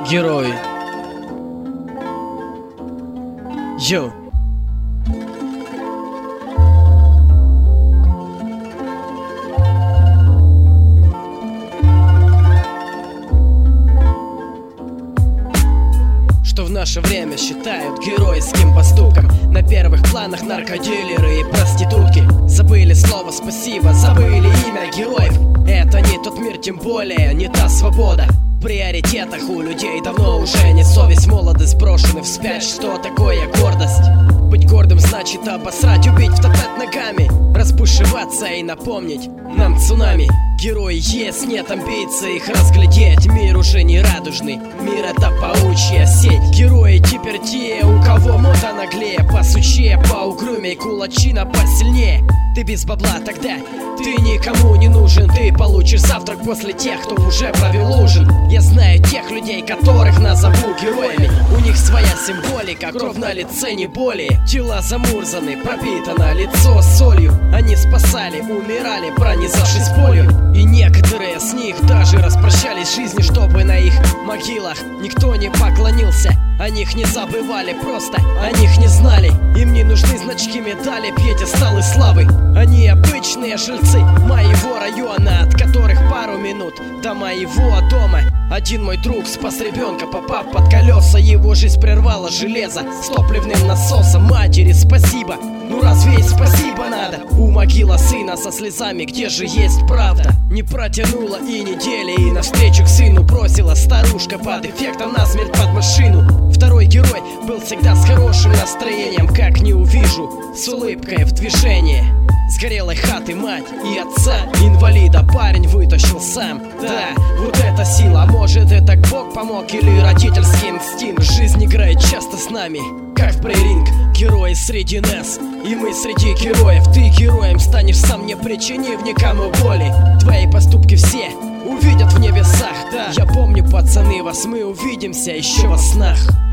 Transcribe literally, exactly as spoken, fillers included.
Герой. Йо. Что в наше время считают геройским поступком. На первых планах наркодилеры и проститутки. Забыли слово спасибо, забыли имя героев. Это не тот мир, тем более не та свобода. В приоритетах у людей давно уже не совесть, молодость брошены вспять. Что такое гордость? Быть гордым значит обосрать, убить, втоптать ногами, разбушеваться и напомнить нам цунами. Герои есть, нет амбиций их разглядеть. Мир уже не радужный, мир это паучья сеть. Герои теперь те, у кого мода наглее, посучее, поугрюмей, кулачина посильнее. Ты без бабла, тогда ты никому не нужен. Ты получишь завтрак после тех, кто уже провел ужин. Я знаю тех людей, которых назову героями. У них своя символика, кровь на лице не более. Тела замурзаны, пропитано лицо солью. Они спасали, умирали, пронизавшись болью. И некоторые с них даже распрощались с жизнью, чтобы на их могилах никто не поклонился. О них не забывали, просто о них не знали. Им не нужны значки, медали, пьедесталы славы. Они обычные жильцы моего района, от которых пару минут до моего дома. Один мой друг спас ребенка, попав под колеса. Его жизнь прервала железо с топливным насосом. Матери спасибо, ну разве ей спасибо надо? У могила сына со слезами, где же есть правда? Не протянула и недели, и навстречу к сыну бросила старушка под эффектом насмерть под машину. Второй герой был всегда с хорошим настроением, как не увижу, с улыбкой в движении. С горелой хаты мать и отца инвалида парень вытащил сам. Да, вот это сила, может это Бог помог или родительский инстинкт. Жизнь играет часто с нами, как в преринг. Герои среди нас, и мы среди героев. Ты героем станешь сам, не причинив никому боли. Твои поступки все увидят в небесах. Да, я помню, пацаны, вас мы увидимся еще во снах.